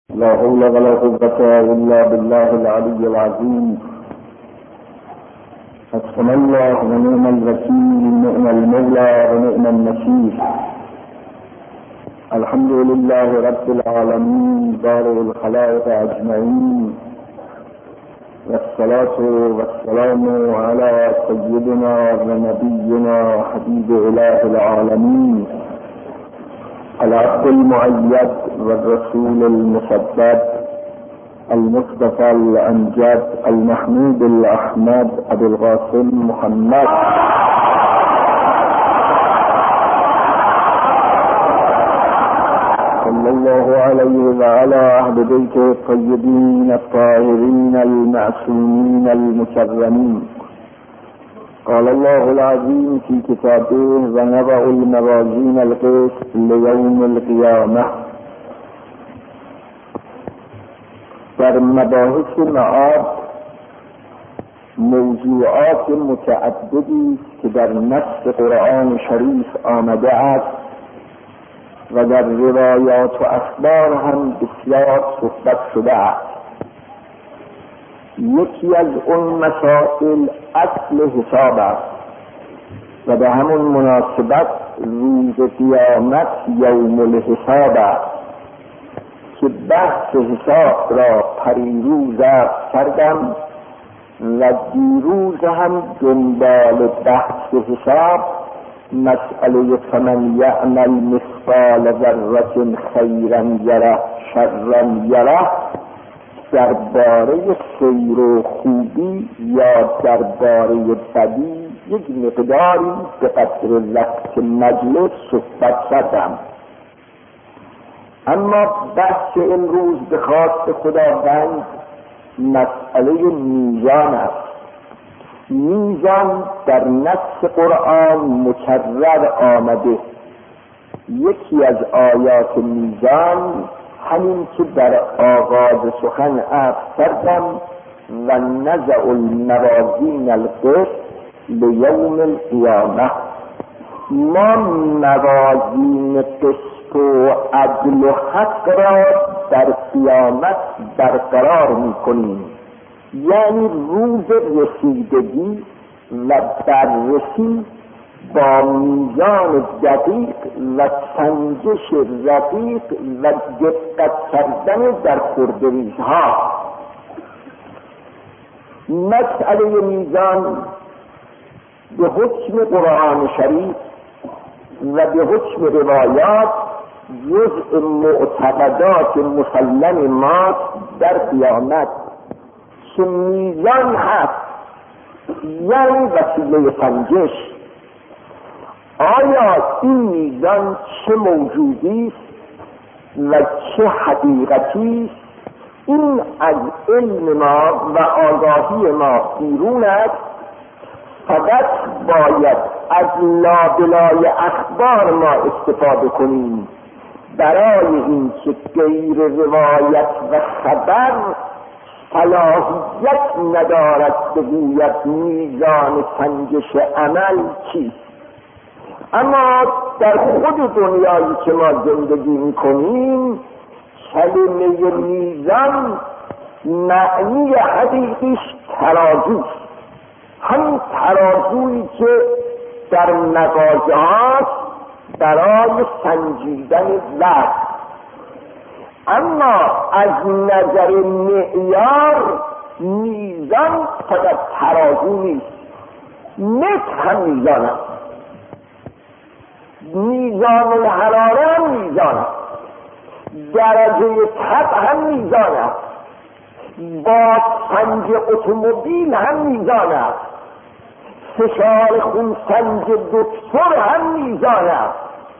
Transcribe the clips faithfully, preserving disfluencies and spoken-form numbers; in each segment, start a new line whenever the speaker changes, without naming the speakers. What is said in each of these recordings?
لا حول ولا قوة إلا بالله العلي العظيم. حسبنا الله ونعم الوكيل، نعم المولى ونعم النصير. الحمد لله رب العالمين بارئ الخلائق أجمعين، والصلاة والسلام على سيدنا ونبينا وحبيب إله العالمين العبد المؤيد والرسول المسدد المصطفى الأمجد المحمود الأحمد أبي القاسم محمد صلى الله عليه وعلى أهل بيته الطيبين الطاهرين المعصومين المكرمين. قال الله العظيم في كتابه: ونضع الموازين القسط ليوم القيامة. در مباحث معاد موضوعات متعددی که در نص قرآن شریف آمده است و در روایات و اخبار هم بسیار صحبت شده است. یکی از اون مسائل اصل حساب است و به همون مناسبت روز قیامت یوم الحساب است که بحث حساب را پریروز عرض کردم و دیروز هم دنبال بحث حساب مسئله فمن یعمل مثقال ذرة خیرا یره شرا یره درباره خیر و خوبی یا درباره بدی یک مقداری به قدر وقت مجلس صحبت کردم. اما بحث امروز به خواست خداوند مسئله میزان است. میزان در نص قرآن مکرر آمده. یکی از آیات میزان همین که در آغاز سخن عرض کردم: و نضع الموازین القسط لیوم القیامه. ما موازین قسط و عدل و حق را در قیامت برقرار میکنیم، یعنی روز رسیدگی و بررسی با میزان دقیق و سنجش رقیق و دقت کردن در خردریزها. مسئله میزان به حکم قرآن شریف و به حکم روایات جزء معتقدات مسلم ما در قیامت که میزان هست، یعنی وسیله سنجش. آیا این میزان چه موجودی است و چه حقیقتی است؟ این از علم ما و آگاهی ما بیرون است. فقط باید از لابلای اخبار ما استفاده کنیم برای اینکه غیر روایت و خبر صلاحیت ندارد بگوید میزان سنجش عمل چیست. اما در خود دنیایی که ما زندگی میکنیم کلمه میزان معنی حقیقیش ترازوست. همین ترازویی که در مغازه هاست برای سنجیدن وزن. اما از نظر معیار میزان فقط ترازو نیست، متر هم میزان است، میزان الحراره هم میزان است، درجه تب هم میزان است، با سنج اتومبیل هم میزان است، فشار خون سنج دکتر هم میزان است،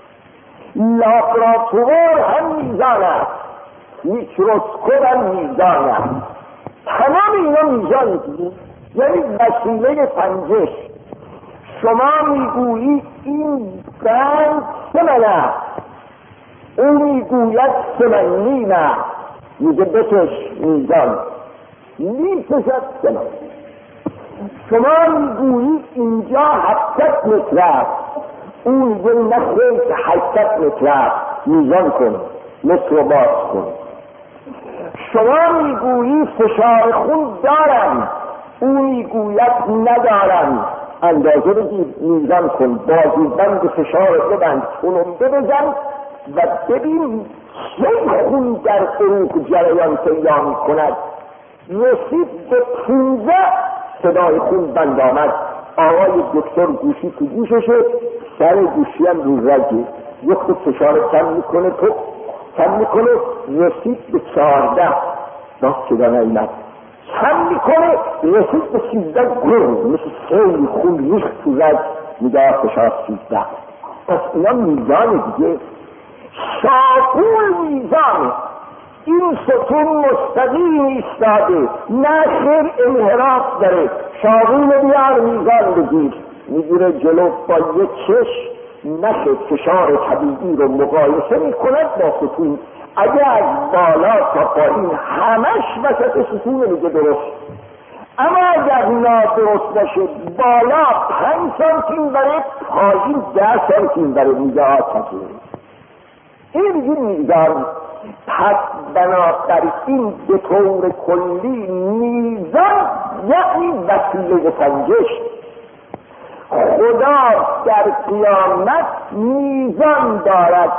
لابراتوار هم میزان است، میکروسکوپ هم میزان است. تمام اینا میزان است، یعنی وسیله سنجش. شما میگویی این بند سه من است، اون میگوید سه من نیم است، میگه بکش میزان، میکشد سه من. شما میگویی اینجا هفتاد متر است، اون میگه نخیر که هشتصد متر است، میزان کن، متر رو باز کن. شما میگویی فشار خون دارم، او میگوید ندارم. اندازه بگیر، میزان کن، بازوبند فشار ببند، تلمبه بزن و ببین چه خون در عروق جریان پیدا میکند. رسید به پونزده، صدای خون بند آمد. آقای دکتر گوشی تو گوششه، سر گوشی هم رو رگه، یه خود فشار کم میکنه تو کم میکنه، رسید به چهارده، باز صدا نیامد، کم میکنه رسید به سیزده، گرم مثل خیلی خون ریخت تو رگ، میگه فشار سیزده. پس اینا میزان دیگه، شاقول میزانه. این ستون مستقیم ایستاده، نه خیر انحراف داره. شاقول بیار میزان بگیر، میگیره جلو با یک چشم نشه فشار طبیعی رو مقایسه میکند با ستون. اگه از بالا تا پایین همش وسط ستون میگه درست، اما اگر نادرست باشه بالا پنج سانتیم بره، پایین ده سانتیم بره، میگه آتاکه. این میگه میزان. پس بنابراین به طور کلی میزان یعنی وسیله سنجش. خدا در قیامت میزان دارد.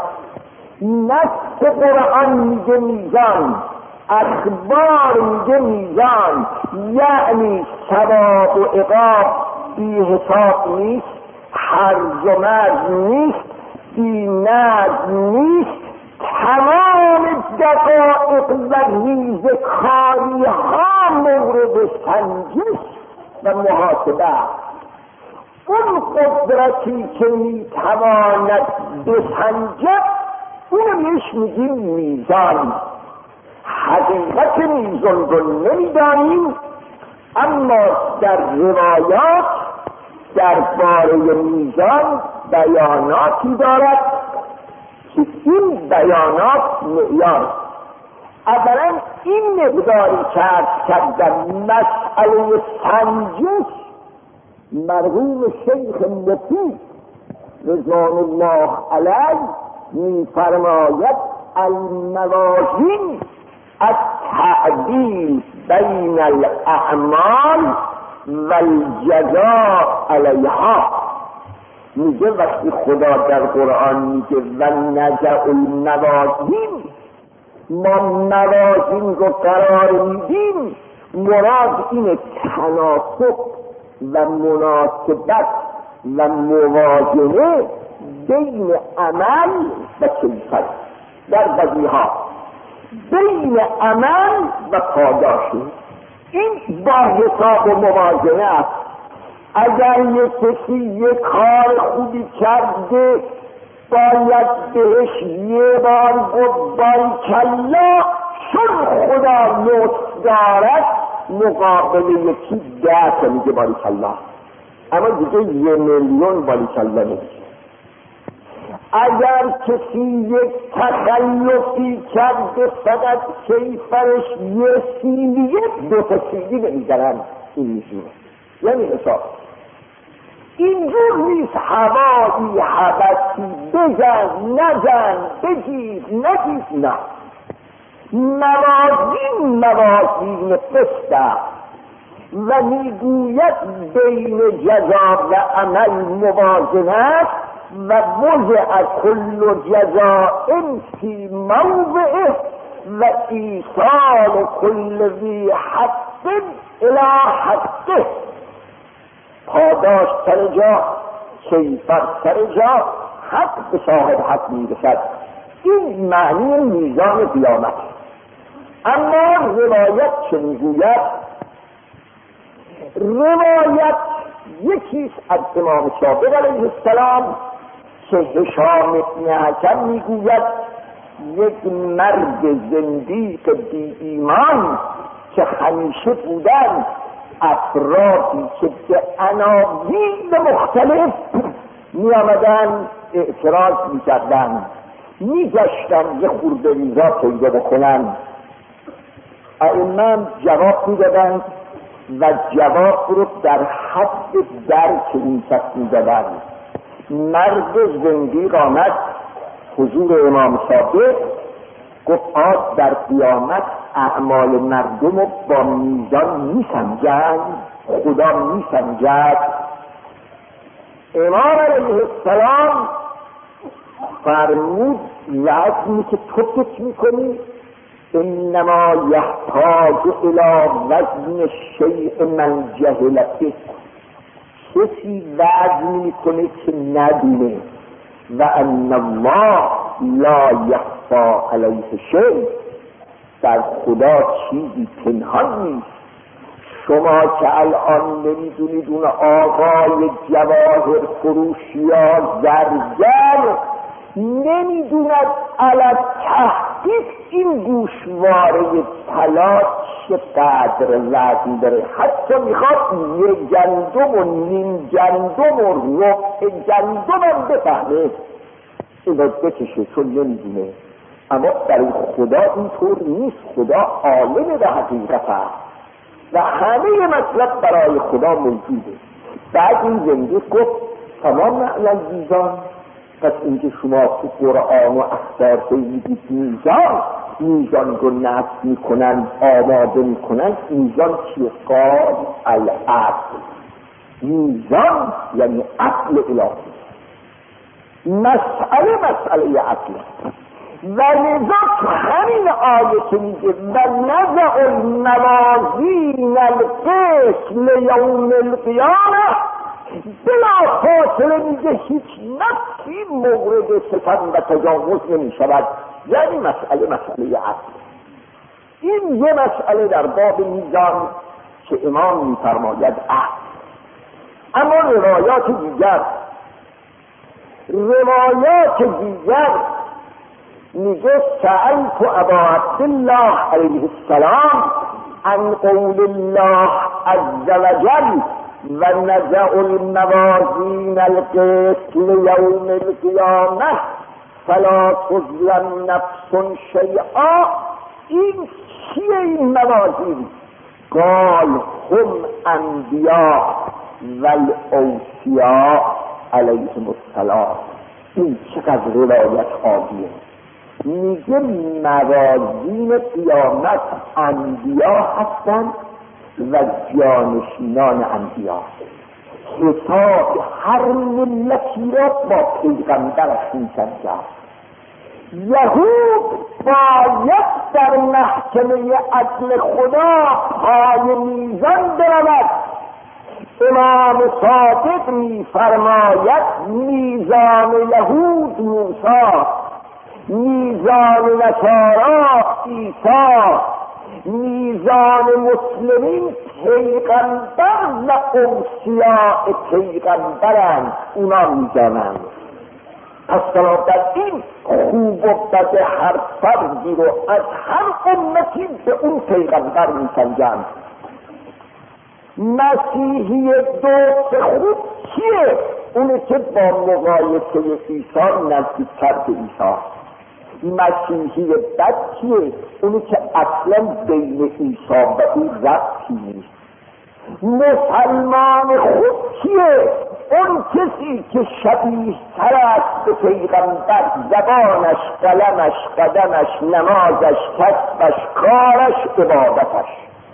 نص قرآن میگه میزان، اخبار میگه میزان، یعنی ثواب و عقاب بی حساب نیست، هرج و مرج نیست، بی نظم نیست. تمام دقایق و ریز کاری ها مورد سنجش و محاسبه. اون قدرتی که میتواند بسنجد اون بهش میگیم میزان. حقیقت میزان رو نمیدانیم، اما در روایات درباره میزان بیاناتی دارد که این بیانات معیار. اولا این مقداری که عرض کردم مسئله سنجش، مرحوم شیخ مفید رضوان الله علیه میفرماید الموازین التعدیل بین الاعمال والجزاء علیها. میگه وقتی خدا در قرآن میگه و نضع الموازین، ما موازین رو قرار میدیم، مراد اینه تناسب و مناسبت و موازنه بین عمل و کیفیت در بدیها، بین عمل و پاداشه. این با حساب و موازنه است. اگر یک کسی یک کار خوبی کرده باید بهش یه بار گفت باریکلا، چون خدا لطف دارد مقابل یکی ده تا میگه باریکلا، اما دیگه یه میلیون باریکلا نمیشه. اگر کسی یک تخلفی کرده فقط کیفرش یه سیلیه، دو تا سیلی نمیدارن، این میشه یعنی حساب. اینجور نیست هوایی حبسی بزن نزن بگیر نگیر، نه. موازین موازین قسط و میگوید بین جزا و عمل موازنت و وضع کل جزاء فی موضعه و ایصال کل ذی حق الی حقه. پاداش سر جا، کیفر سر جا، حق به صاحب حق میرسد. این معنی میزان قیامت. اما روایت چه میگوید؟ روایت یکیش از امام صادق علیه السلام که هشام ابن حکم میگوید یک مرد زندیق بی ایمان که همیشه بودن افرادی که به عناوین مختلف می آمدن اعتراض می کردن، می گشتن یه خورده ریزا پیدا بکنن. ائمه جواب می دادن و جواب رو در حد درک این کس می دادن. مرد زندیق آمد حضور امام صادق، گفت آج در قیامت اعمال مردم رو با میزان میسنجند، خدا میسنجد. امام علیه السلام فرمود وزنی که تو فکر میکنی انما یحتاج الی وزن شیء من جهل به، کسی وزن میکنه که ندونه، و ان الله لا یخفی علیه شیء، در خدا چیزی پنهان نیست. شما که الان نمیدونید اون آقای جواهر فروش یا زرگر نمیدوند علی تحقیق این گوشواره طلا چقدر وزن داره، حتی میخواد یه گندم و نیم گندم و ربع گندم هم بفهمه اینو بکشه، چون نمیدونه. اما برای خدا اینطور نیست، خدا عالم به حقیقت هست و همه مطلب برای خدا موجوده. بعد این زنده گفت تمام معلم میزان. پس اینکه شما تو قرآن و اخبار میگید میزان میزان رو نفس میکنن، آماده میکنن، میزان چیه؟ قال العقل. میزان یعنی عقل الهی، مسئله مسئله عقل. و لذا تو همین آیه که میگه و نضع الموازین القسط لیوم القیامه، بلا فاصله میگه هیچ نفسی مورد ستم و تجاوز نمی شود. یعنی مسئله مسئله عقل. این یه مسئله در باب میزان که امام میفرماید عقل. اما روایات دیگر روایات دیگر میگه سألت ابا عبدالله علیه السلام عن قول الله عز وجل و نضع الموازین القسط لیوم القیامه فلا تظلم نفس شیئا. این چیه این موازین؟ قال هم انبیاء و الاوصیاء علیهم السلام. این چقدر روایت عالیه. میگه موازین قیامت انبیا هستند و جانشینان انبیا. حساب هر ملتی را با پیغمبرش می‌سنجد. یهود باید در محکمه عدل خدا پای میزان برود. امام صادق می‌فرماید میزان یهود موسی، میزان نصارا عیسی، میزان مسلمین پیغمبر و اوصیاء پیغمبرند، اونا میزانند. پس بنابراین خوب و بد هر فردی رو از هر امتی به اون پیغمبر میسنجند. مسیحی دوست خوب کیه؟ اونه که با مقایسه عیسی نزدیکتر به عیسی. مسیحی بد کیه؟ اونی که اصلا بین عیسی و او ربطی نیست. مسلمان خوب کیه؟ اون کسی که شبیه تر است به پیغمبر، زبانش، قلمش، قدمش، نمازش، کسبش، کارش، عبادتش.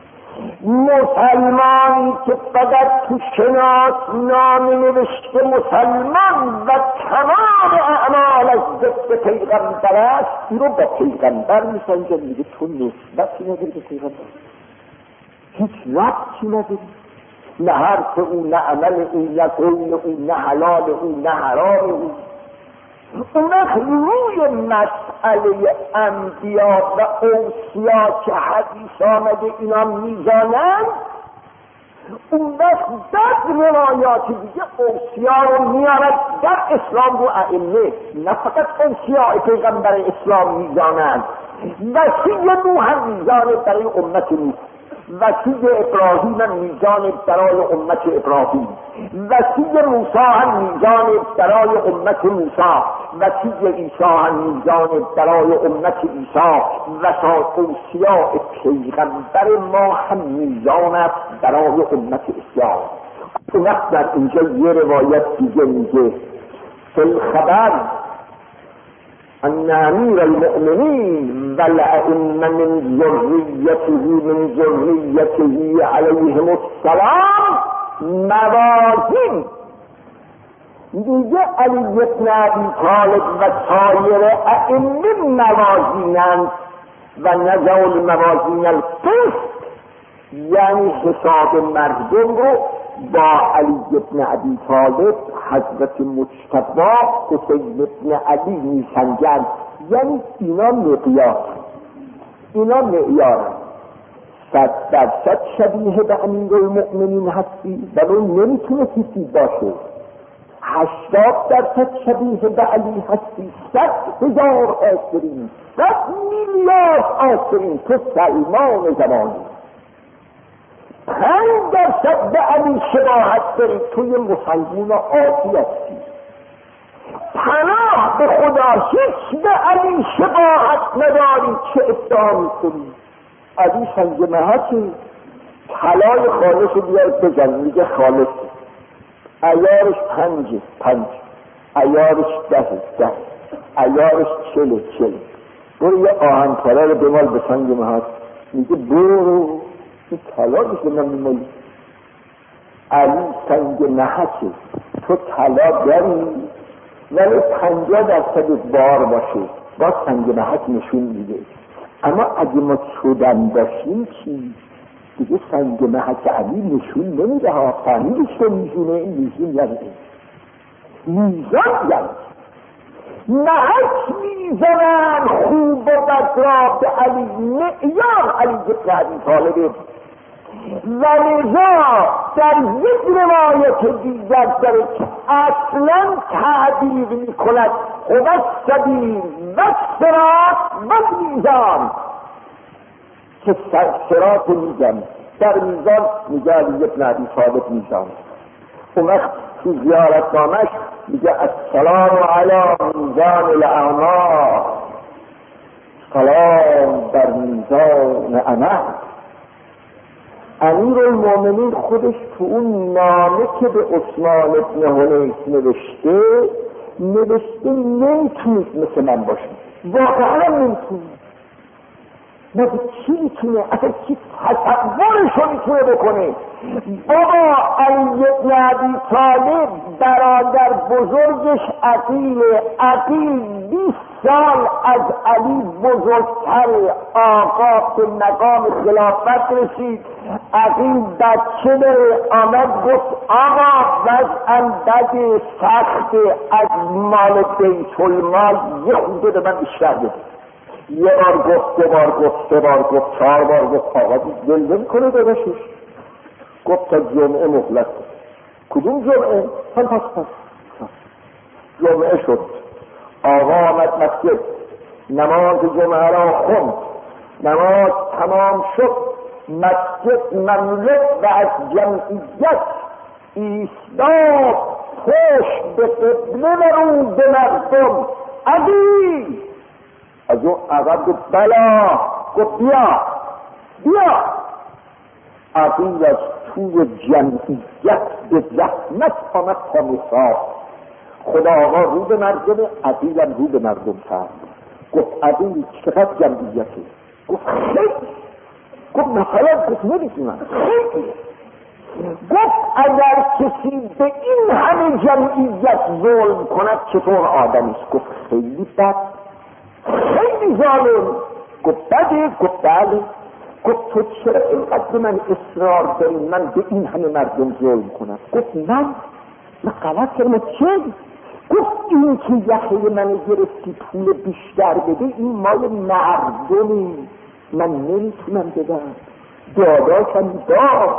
مسلمانی که فقط تو شناس نام نوشته مسلمان و تمام اعمالش ضد پیغمبر است، این رو با پیغمبر میسنجد. میگه تو نسبتی نداری به پیغمبر، هیچ ربطی نداری، نه حرف او، نه عمل او، نه قول او، نه حلال او، نه حرام او. اون روی مسئله انبیا و اوصیا که حدیث آمده اینا میزانند، اون وقت در روایات دیگه اوصیا رو میارد در اسلام رو ائمه، نه فقط اوصیا پیغمبر اسلام میزانند. وسیع نوح هم میزانه برای امت نوح، وسیع ابراهیم هم میزان برای امت ابراهیم، وسیع موسی هم میزان برای امت موسی، وسیع عیسی هم میزان برای امت عیسی، و اوصیاء پیغمبر ما هم میزان است برای امت اسلام. تو وقت در اینجا یه روایت دیگه میگه فی الخبر ان امیر المؤمنین والائمه من ذریته من ذریته علیهم السلام موازین. دیگه علی بن ابی طالب و سایر ائمه موازینند و نزع الموازین القسط، یعنی حساب مردم رو با علی بن ابی طالب، حضرت مجتبی، حسین بن علی میسنجند. یعنی اینا معیار، اینا معیار صد درصد شبیه به امیر المؤمنین هستی ولی نمیتونه کسی باشه. هشتاد درصد شبیه به علی هستی، صد هزار آسرین، صد میلیارد آسرین، تو سلمان زمانی. پنج درصد به علی شباهت داری، توی مسلمون آتی هستی. پناه به خدا، هیچ به علی شباهت نداری، چه ادعا میکنی؟ علی سنگ محکی، طلای خالص رو بیار بزن، میگه خالص. عیارش پنج پنج، عیارش ده ده، عیارش چله چله. برو یه آهنکاره رو بمال به سنگ محک، میگه برو این طلا میشه من میمالی. علی سنگ محکه، تو طلا داری ولی پنجاه درصد بار باشه، با سنگ محک نشون میده. اما اگه ما چودن باشیم چی؟ دیگه سنگ محک علی نشون نمیده ها. فهمیدش که میزونه، این میزون یعنی میزان یعنی محک میزنن خوب و بد را به علی، معیار علی بن ابی طالب. ولذا در یک روایت دیگر داره که اصلا تعبیر میکند هو السبیل و الصراط و المیزان، که صراط میزن در میزان میگه علی بن ابی طالب میزان. اون وقت تو زیارتنامش میگه السلام علی میزان الاعمال، سلام در میزان عمل. امیر المؤمنین خودش تو اون نامه که به عثمان بن حنیف نوشته نوشته نمیتونید مثل من باشید، واقعا نمیتونید. مگه چی میتونه؟ اصلا چی تصورشو میتونه بکنه؟ بابا علی بن ابی طالب برادر بزرگش عقیل، عقیل بیست سال از علی بزرگتر، آقا به مقام خلافت رسید. عقیل بچه داره، آمد گفت آقا وضعم بده، سخت، از مال بیت المال یه خورده به من بیشتر بده. یه بار گفت، دو بار گفت، سه بار گفت، چهار بار گفت. آقا دل نمی‌کنه داداشش. گفت تا جمعه مهلت. کدوم جمعه؟ پس پس پس جمعه شد. آقا آمد مسجد، نماز جمعه را خوند، نماز تمام شد، مسجد مملو و از جمعیت ایستاد، پشت به قبله و رو به مردم. علی از اون عقب گفت بلا، گفت بیا بیا. عقیل از توی جمعیت به زحمت آمد تا مساق. خدا آقا رو به مردم، عقیل هم رو به مردم کرد. گفت عقیل چقدر جمعیته؟ گفت خیلی. گفت مثلا گفت نمیتونم خیلی. گفت اگر کسی به این همه جمعیت ظلم کند چطور آدمیست؟ گفت خیلی بد، خیلی ظالم. گفت بده؟ گفت بله. گفت تو چرا اینقدر من اصرار داری من به این همه مردم ظلم کنم؟ گفت من من غلط کردم. چه؟ گفت این که یخه من گرفتی پول بیشتر بده، این مال مردمی، من نمیتونم بدم، داداشم داد.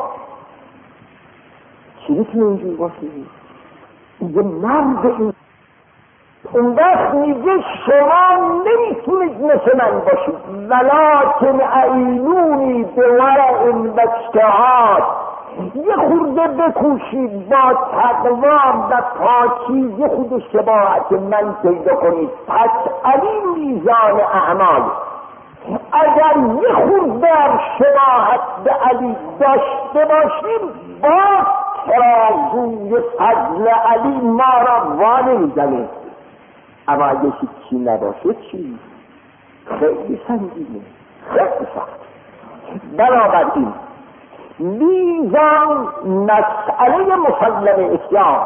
چی میتونه اینجور باشه؟ یه مرد این. اون وقت میگه شما نمیتونید مثل من باشید، ولکن اعینونی به ورع و اجتهاد، یه خورده بکوشید با تقوا و پاکی یه خورده شباهت من پیدا کنید. پس علی میزان اعمال. اگر یه خورده شباهت به علی داشته باشیم، با ترازوی فضل علی ما را وانه میزنه. اما اگه چی نباشه چی؟ خیلی سنگینه، خیلی سخت. بنابراین میزان مسئله مسلم اسلام،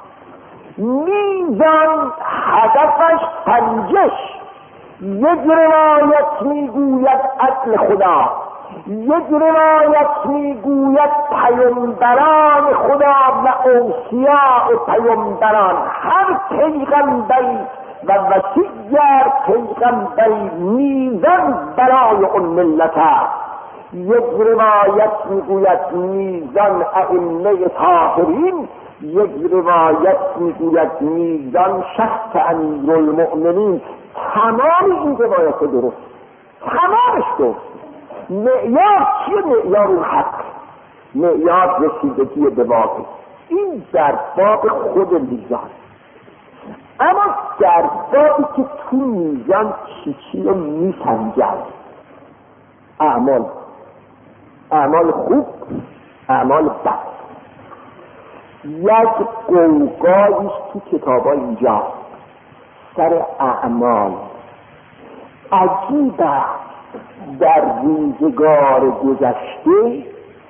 میزان هدفش سنجش. یک روایت میگوید عدل خدا، یک روایت میگوید پیامبران خدا و اوصیاء پیامبران، هر پیغمبری و وصیگر پیغمبری میزان برای اون ملت است. یک روایت میگوید میزان ائمه طاهرین، یک روایت میگوید میزان شخص امیرالمؤمنین. تمام این روایت درست، تمامش درست. معیار چیه؟ معیار اون حق، معیار رسیدگی به واقع. این در باب خود میزان. اما در بابی که تو میزان چی چی رو میسنجد، اعمال، اعمال خوب، اعمال بد. یک قوقایش تو کتابا اینجا سر اعمال. عجیبه در روزگار گذشته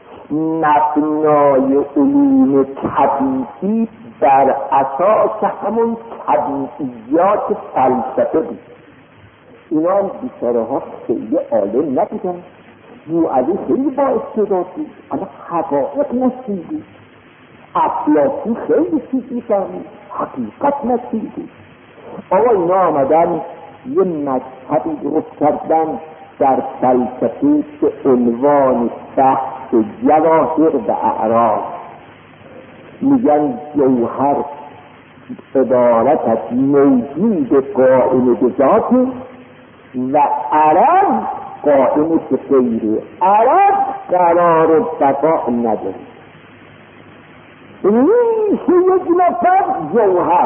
مبنای علوم طبیعی بر اساس همون طبیعیات فلسفه بود. اینا هم بیچاره ها خیلی عالم نبودن. موعلی خیلی با استعداد بود اما حقایق نسید بود. افلاطون خیلی چیز میفهمید، حقیقت نسید بود. آقا اینا آمدن یه مذهبی درست کردن در فلسفه به عنوان بحث جواهر و اعراض. میگن جوهر عبارت از موجود قائم به ذات و عرض قائم به غیره. عرض قرار بقا نداره. ریش یک نفر جوهر،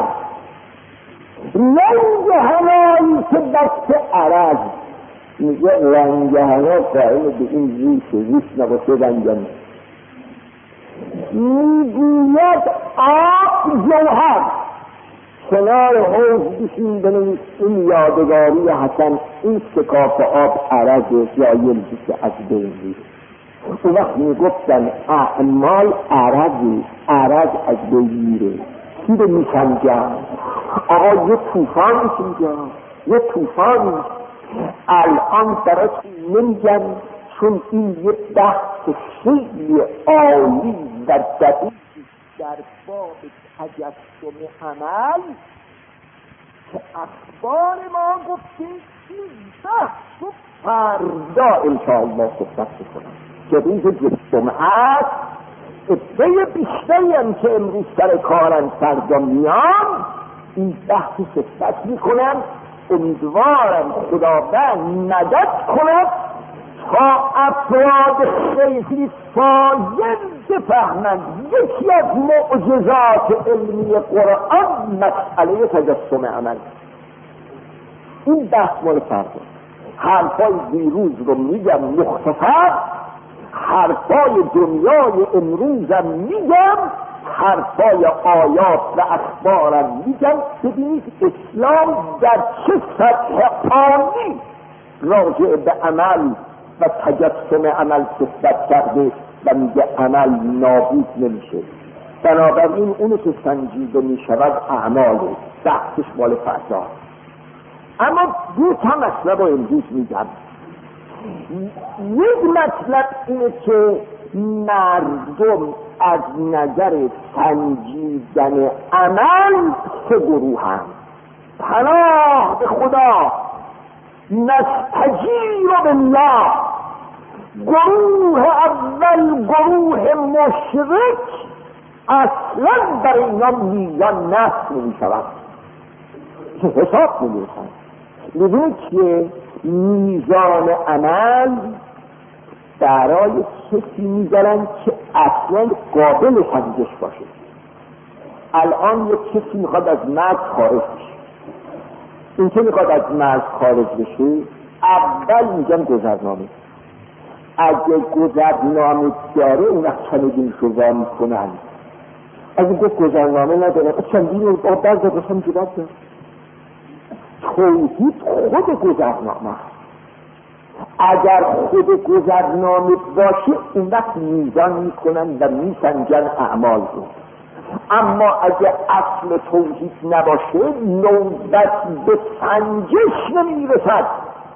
رنگ هنایی که دست عرض. میگه رنگ هنا قائم به این ریش، ریش نباشه رنگ هنا. میگوید آب جوهر، کنار حوض بشین بنویس این یادگاری حسن، این شکاف آب عرض جایل بشه از بین میره. اون وقت میگفتن اعمال عرضی، عرض از بین میره. کی رو میسنجن؟ آقا یه طوفان میسنجن، یه طوفان. الان برای نمیگن چون این یه بحث خیلی عالی و دقیق در باب تجسم عمل که اخبار ما گفته این بحث رو فردا انشاءالله صحبت بکنم که روز جمعه عده بیشتری هم که امروز سر کارن فردا میان این بحث صحبت میکنن. امیدوارم خداوند مدد کند تا افراد خیلی فاضل بفهمند یکی از معجزات علمی قرآن مسئله تجسم عمل. این بحث مال فردا. حرفای دیروز رو میگم مختصر، حرفای دنیای امروزم میگم، حرفای آیات و اخبارم میگم. ببینید اسلام در چه سطح عالی راجع به عمل و تجسم عمل صحبت کرده و میگه عمل نابود نمیشه. بنابراین اونو که سنجیده میشود اعمال بحثش مال فردا. اما دو تا مطلب رو امروز میگم. یک مطلب اینه که مردم از نظر سنجیدن عمل سه گروه هم. پناه به خدا، نستجیر بالله. گروه اول گروه مشرک اصلا برای اینا میزان نفس نمی شود که حساب نمی کنند. میدونید که میزان عمل برای کسی میذارن که اصلا قابل سنجش باشه. الان یک کسی میخواد از مرد خارج بشه. این که میخواد از مرد خارج بشه اول میگن گذرنامه. اگه گذرنامه داره اون وقت چندین شوزا میکنن. اگه گفت گذرنامه نداره چندین رو درد داشتم جبت دار. توحید خود گذرنامه است. اگر خود گذرنامه باشه اون وقت میزان میکنن و میسنجن اعمال رو. اما اگر اصل توحید نباشه نوبت به سنجش نمیرسد.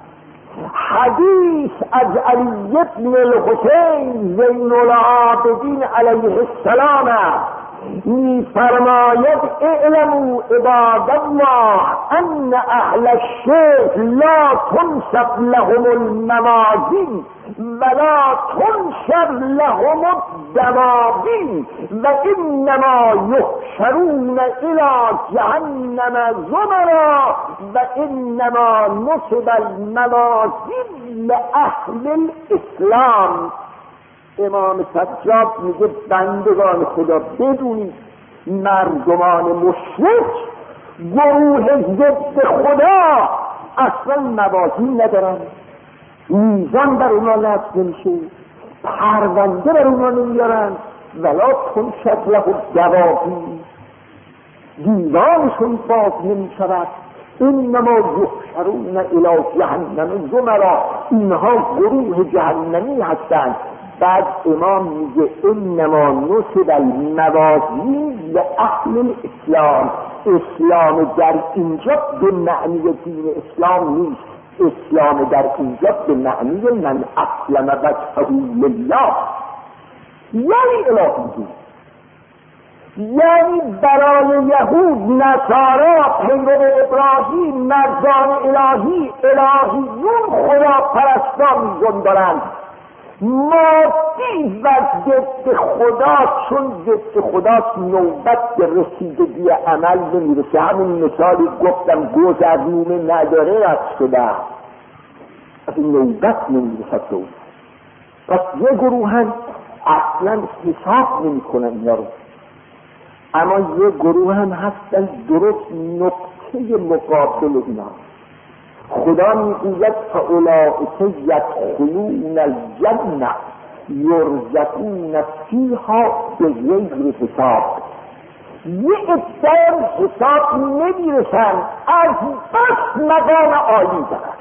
حدیث از علی بن الحسین زین العابدین علیه السلام میفرماید اعلموا عباد الله ان اهل الشرك لا تنصب لهم الموازین ولا تنشر لهم الدواوین و انما یحشرون الى جهنم زمرا و انما نصب الموازین لاهل الاسلام. امام سجاد میگه بندگان خدا بدونید مردمان مشرک گروه ضد خدا اصلا موازین ندارن، میزان بر اونا نصب نمیشه، پرونده بر اونا نمیارن، ولا تنشد له الدواوین، دیوانشون باز نمیشود. انما یحشرون الی جهنم زمرا، اینها گروه جهنمی هستند. بعد امام میگه انما نصب الموازین لاهل الاسلام. اسلام در اینجا به معنی دین اسلام نیست، اسلام در اینجا به معنی من اسلم وجهه لله، یعنی الهی، یعنی برای یهود، نصارا، پیرو ابراهیم، مردان الهی، الهیون خدا پرستان میزن دارند. مادی و ضد خدا، چون ضد خدا نوبت به رسیدگی عمل نمیرسه. همون مثالی گفتم گذرنامه نداره رد شده، از این نوبت نمیرسد دو. پس یه گروه هم اصلا حساب نمی کنن اینا رو، اما یه گروه هم هستن درست نقطه مقابل اینا. خدا میگوید فاولئک یدخلون الجنه یرزقون فیها بغیر حساب. یه عده حساب نمیرسن، از بس مقام عالی دارن.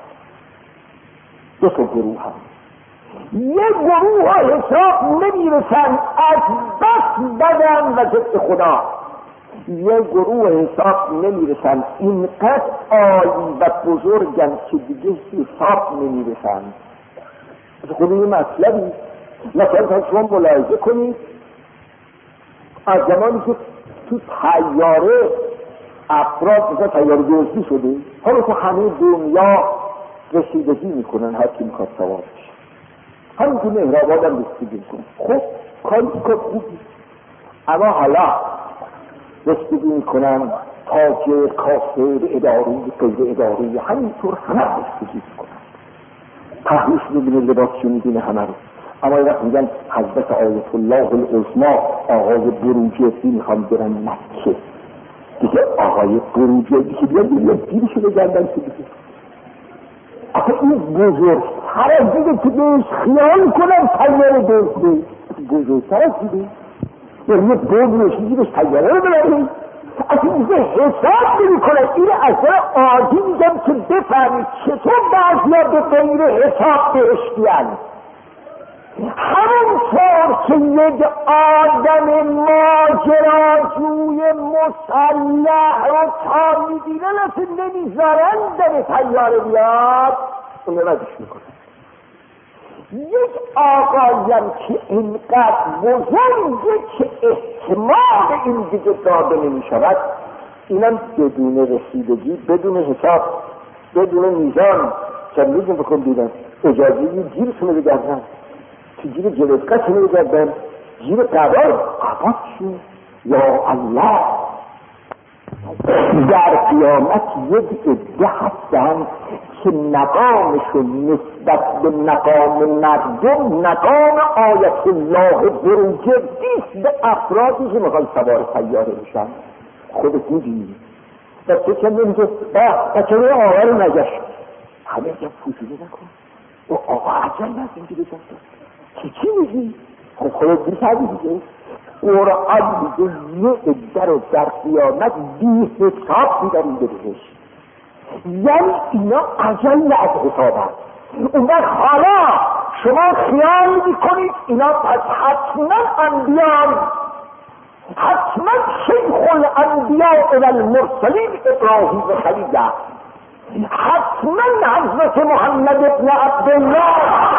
دو تا گروه هم، یه گروه حساب نمیرسن، از بس بدن و ضد خدا. یه گروه حساب نمیرسن، اینقدر عالی و بزرگن که دیگه حساب نمیرسن. خود این مطلبی مثلا شما ملاحظه کنید از زمانی که تو طیاره افراد مثلا طیاره دزدی شده، حالا تو همه دنیا رسیدگی میکنن هر کی میخواد سوار بشه، همین تو مهرآباد هم رسیدگی میکنن. خب کاری که خوبی، اما حالا رسیدگی میکنن تاجر، کافر، اداری، غیر اداری، همینطور همه رسیدگی میکنن. پهلوش میبینه، لباسشو میبینه، همه رو. اما این وقت میگن حضرت آیت الله العظما آقای بروجردی میخوام برن مکه، دیگه آقای بروجردی که بیان دیگه دیرشو بگردن که دیگه آخه این بزرگتر از دیگه که بهش خیال کنن تیاره دزده، بزرگتر از دیگه یعنی یه بود نشیدی بهش تیاره رو ببرید. اصلا دیگه حساب نمی کنن. این اصلا عادی میگم که بفهمید چطور بعضی ها به غیر حساب بهشتیان. همونطور که یک آدم ماجراجوی مسلح رو تا میبینه لطه نمیذارن در تیاره بیاد، اون رو ردش میکنن. یک آقایم که اینقدر بزرگه که احتمال این دیگه داده نمیشود، اینم بدون رسیدگی، بدون حساب، بدون میزان چندیزم بکن دیدن اجازهی جیرشونه بگردن، که جیر جلسکتونه بگردن، جیر قبار قبار شون. یا الله، در قیامت یک عده هستند که مقامشون نسبت به مقام مردم مقام آیت الله بروجردیست به افرادی که میخوان سوار سیاره بشن. خودت میدونی بچه که نمیگه بچه روی آقا رو نگشت، همه جب فوزیده نکن و آقا عجل نزدیم که بگشت چی چی میگی؟ خب خودت بیشتری دیگه. قرآن میگه یه عده رو در قیامت بی حساب میداریم به بهشت. یعنی اینا اجل از حساب هست. اون وقت حالا شما خیال میکنید اینا پس حتما انبیان، حتما شیخ الانبیاء و المرسلین ابراهیم خلیل، حتما حضرت محمد ابن عبدالله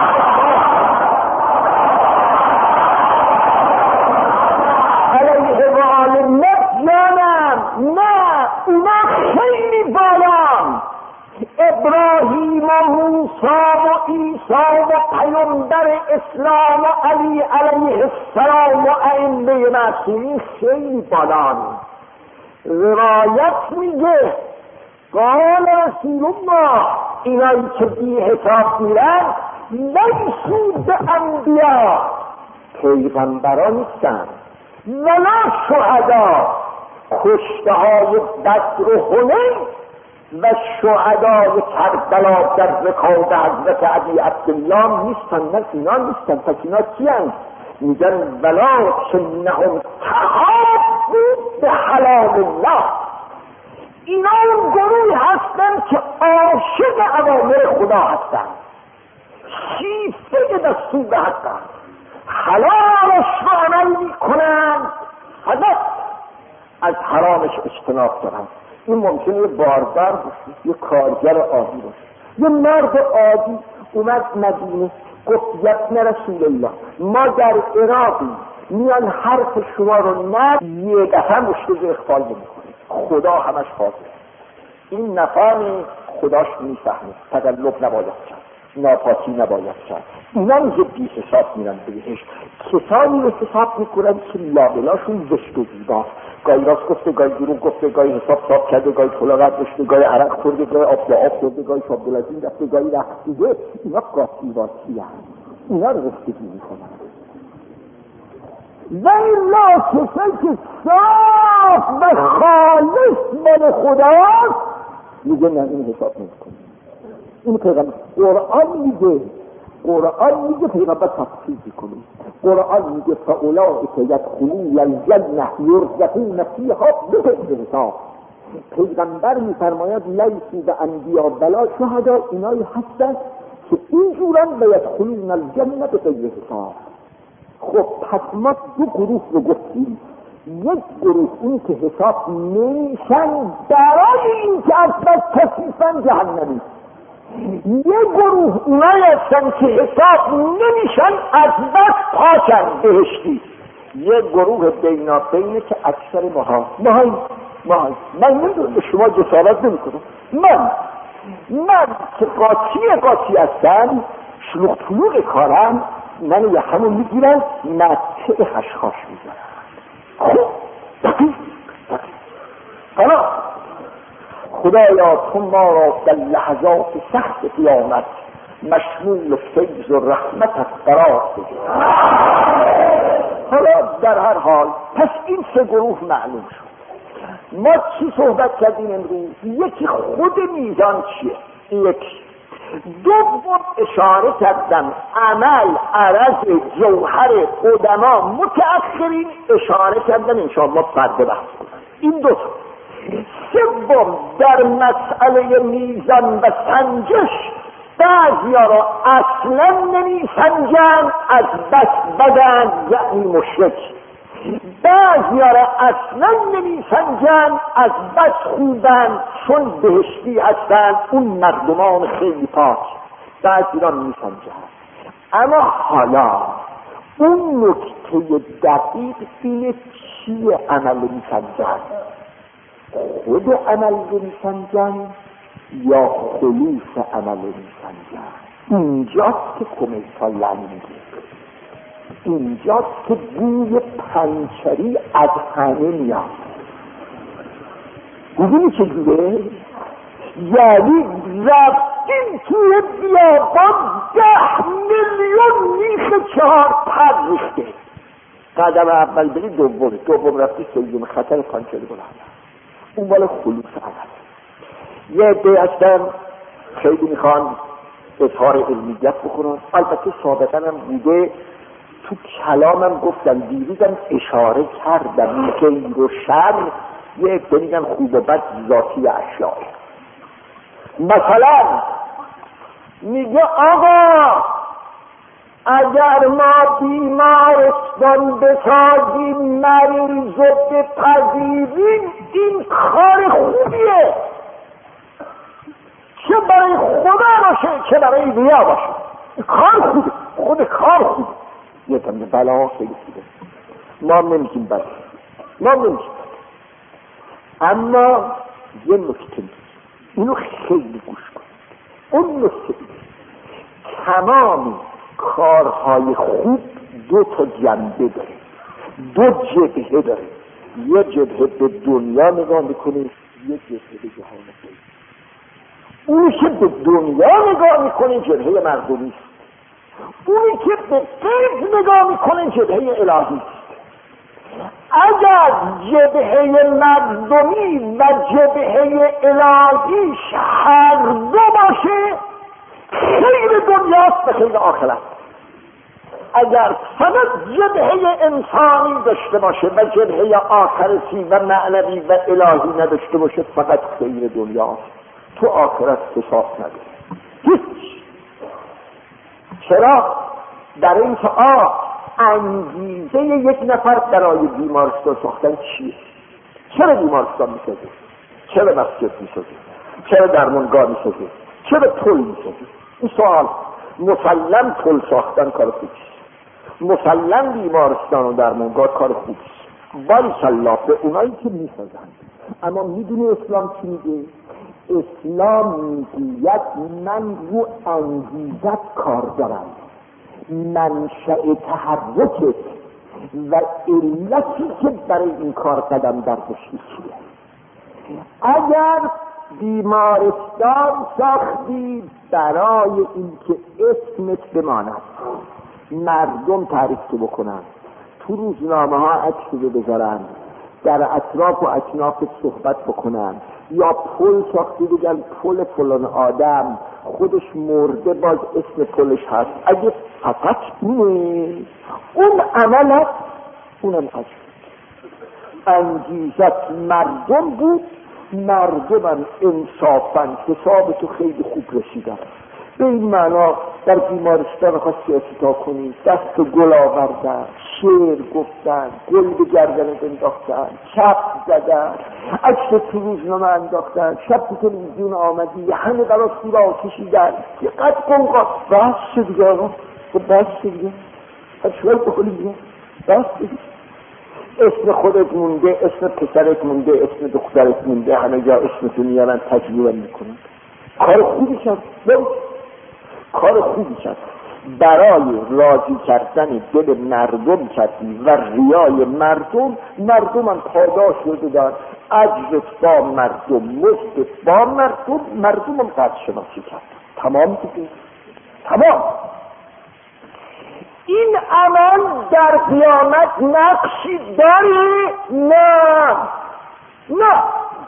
علیه و آله. نجانم نه، اونا خیلی بالان. ابراهیم و موسی و عیسی و پیامبر اسلام و علی علیه السلام و ائمه معصومین خیلی بالان. روایت میگه قال رسول الله اینایی که بی حساب میرن لیسوا بانبیا، پیغمبران نیستن، ولا شهدا، کشته های بدر و حنین و شهدای کربلا در رکاب حضرت علی عبدالله نیستن. نه اینا نیستن. پس اینا چی هستند؟ میگن ولا کنهم تحابوا به حلال الله. اینا اون گروهی هستن که عاشق اوامر خدا هستن، شیفته دستور هستن، حلالش رو عمل میکنن، فقط از حرامش اجتناب دارن. این ممکنه یه باردار باشه، یه کارگر عادی باشه، یه مرد عادی اومد مدینه گفت یبن رسول الله ما در عراقی میان حرف شما رو نه یه دفعه مشکل اخفال نمیکنه، خدا همش حاضر. این نفهم خداش میفهمه، تقلب نباید کرد، ناپاکی نباید کرد. اینا میگه بی حساب میرن بهش، کسانی رو حساب میکنن که لابلاشون زشت و زیباست، گاهی راست گفته، گاهی دروغ گفته، گاهی حساب صاف کرده، گاهی طلاقت داشته، گاهی عرق خورده، گاهی آب با آب خورده، گاهی شاب دلازین رفته، گاهی رخت دیگه. اینا قاطی واسی هست، اینا رو رفتگی میکنن. و ایلا کسایی که صاف و خالص مال خداست میگه نه این حساب نمیکنه. این پیغمبر قرآن میگه، قرآن میگه پیغمبر تفصیل میکنه. قرآن میگه فاولئک یدخلون الجنة یرزقون فیها بغیر حساب. پیغمبر میفرماید لیسوا بانبیا ولا شهدا، اینایی هستن که اینجورن و یدخلون الجنة بغیر حساب. خب پس ما دو گروه رو گفتیم. یک گروه این که حساب نمیشن برای این که اصلا کثیفن جهنمی، یک گروه اونایی هستن که حساب نمیشن از بس پاکن بهشتی، یک گروه بینابینه که اکثر ماها ماهای ماهای من نمیدونم به شما جسارت نمی کنم، من من که قاطی قاطی هستم، شلوغ طلوغ کارم، من یه همون میگیرن مطع خشخاش میزنن. خب حالا خدایا تو ما را در لحظات سخت قیامت مشمول فیض و رحمتت قرار بده. حالا در هر حال پس این سه گروه معلوم شد. ما چی صحبت کردیم امروز؟ یکی خود میزان چیه؟ یکی دوم اشاره کردم عمل عرض جوهر قدما متأخرین، اشاره کردم انشاءالله فردا بحث کنم. این دو سوم در مسئله میزان و سنجش بعضیا را اصلا نمی سنجن از بس بدن، یعنی مشرک. بعضیا را اصلا نمی سنجن از بس خوبن چون بهشتی هستن، اون مردمان خیلی پاک. بعضی را نمی سنجن. اما حالا اون نکته دقیق اینه چیه عمل می سنجن؟ خود عمل رو میسنجن یا خلوص عمل رو میسنجن؟ اینجاست که کمیسا لنگه، اینجاست که بوی پنچری از همه میاد. ببینی چجوره؟ یعنی رفتیم توی بیابان ده میلیون میخ چهار پر ریخته. قدم اول بری دوم دوم رفتی سوم خطر پنچری بلند. اون مال خلوص عمل. یه عده هستن خیلی میخوان اظهار علمیت بکنن، البته سابقا هم بوده، تو کلامم گفتم، دیروزم اشاره کردم، خیر و شر یه عده میگن خوب و بد ذاتی اشیاء، مثلا میگه آقا اگر ما بیمارستان بسازیم مریض رو بپذیریم این کار خوبیه، چه برای خدا باشه چه برای ریا باشه، کار خوبه، خود کار خوبه. یه تمام بلا خیلی خوبه، ما نمیگیم بلا، ما نمیگیم بلا. اما یه نکته اینو خیلی گوش کن. اون نکته تمام کارهای خوب دو تا جنبه داره، دو جبهه داره. یه جبهه به دنیا نگاه میکنه، یه جبهه به جهان غیب. اونی که به دنیا نگاه میکنه جبهه مردمی است، اونی که به غیب نگاه میکنه جبهه الهی است. اگر جبهه مردمی و جبهه الهی هر دو باشه خیر دنیاست و خیر آخرت. اگر فقط جبهه انسانی داشته باشه و جبهه آخرتی و معنوی و الهی نداشته باشه فقط خیر دنیاست، تو آخرت حساب نداره هیچ. چرا؟ در این که آ انگیزه یک نفر برای بیمارستان ساختن چیه؟ چرا بیمارستان میسازه؟ چرا مسجد میسازه؟ چرا درمانگاه میسازه؟ چرا پل میسازه؟ این سوال. مسلم پل ساختن کار خوبیست، مسلم بیمارستان و درمانگاه کار خوبیست، باریکالله به اونایی که میسازن. اما میدونی اسلام چی میگه؟ اسلام میگوید من رو انگیزت کار دارم، منشأ تحرکت و علتی که برای این کار قدم برداشتی چیه. اگر بیمارستان ساختی برای اینکه اسمت بماند، مردم تعریف تو بکنن، تو روزنامه ها عکس رو بذارن، در اطراف و اکناف صحبت بکنن، یا پل ساختی بگن پل فلان آدم خودش مرده باز اسم پلش هست، اگه فقط اینه اون عمل هست، اونم هست. انگیزت مردم بود، مردمم انصافاً حساب تو خیلی خوب رسیدن. به این معنا در بیمارستان خواستی افتتاح کنی، دست گل آوردن، شعر گفتن، گل به گردنت انداختن، چپ زدن، عکس تو روزنامه انداختن، شب تو تلویزیون آمدی، همه برات سورا کشیدن، چقدر قنقا. بس دیگه آقا، بس دیگه، چوال بکنی دیگه، بس دیگه. اسم خودت مونده، اسم پسرت مونده، اسم دخترت مونده، همه جا اسمتو میارن تجربه میکنن. کار خوبی شد، کار خوبی شد، برای راضی کردن دل مردم کردی و ریای مردم، مردم هم پاداش رو دادن، اجرت با مردم، مزدت با مردم، مردم هم قدر شناسی کرد. تمام دیگه، تمام. این عمل در قیامت نقشی داره؟ نه نه.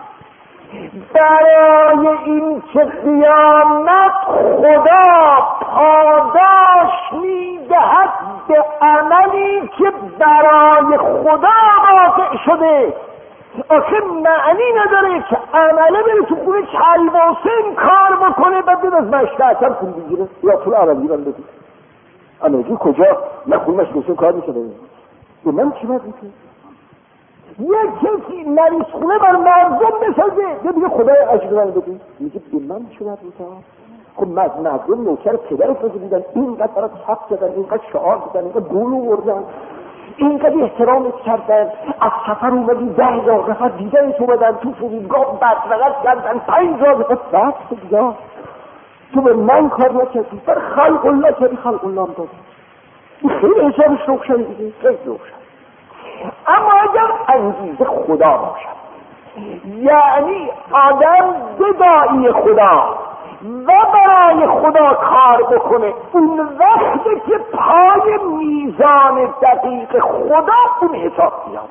برای این که قیامت خدا پاداش میدهد به عملی که برای خدا واقع شده. آخه معنی نداره که عمله بره تو خونه کلباسه کار بکنه بعد بید از مشتعتر پول بگیره یا پول عربی رو بگیره. امریکی کجا؟ نه خونمش بسیم کار میشه بگیره. به من چی باید میکنه؟ یک کسی مریض خونه بر مردم بسازه یه دیگه خدای عجیب من بگیم میگه به من چه باید میکنه؟ خب مردم نوکر پدر فضل بودن، اینقدر برای چپ زدن، اینقدر شعار بودن، اینقدر گولو بردن، اینقدر احترامت کردن، از سفر اومدی ده هزار نفر دیدن تو بدن، تو فرودگاه بدرقت کردن پنج هزار نفر. بس دیگه تو به من کار نکردی، بر خلق الله کردی، خلق الله هم دادی. این خیلی حسابش روشن دیگه، خیلی روشن. اما اگر انگیزه خدا باشد، یعنی آدم بداعی خدا و برای خدا کار بکنه، اون وقتی که پای میزان دقیق خدا اون حساب میاد.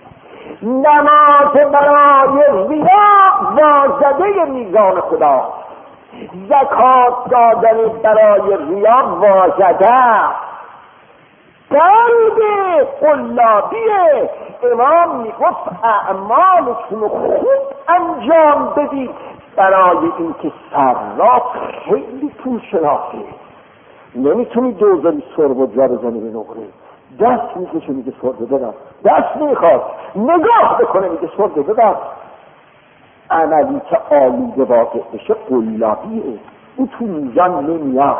نماز برای ریا وازده میزان خدا، زکات دادن برای ریا وازده، قلب قلابیه. امام میگفت اعمالتون خوب انجام بدید برای اینکه صراف خیلی طول شناخته، نمیتونی دوزاری سرب و جا بزنی به نقره، دست میکشه میگه سرب بدم، دست میخواد نگاه بکنه میگه سرب بدم. عملی که آلوده واقع بشه قلابیه، او تو میزان نمیاد.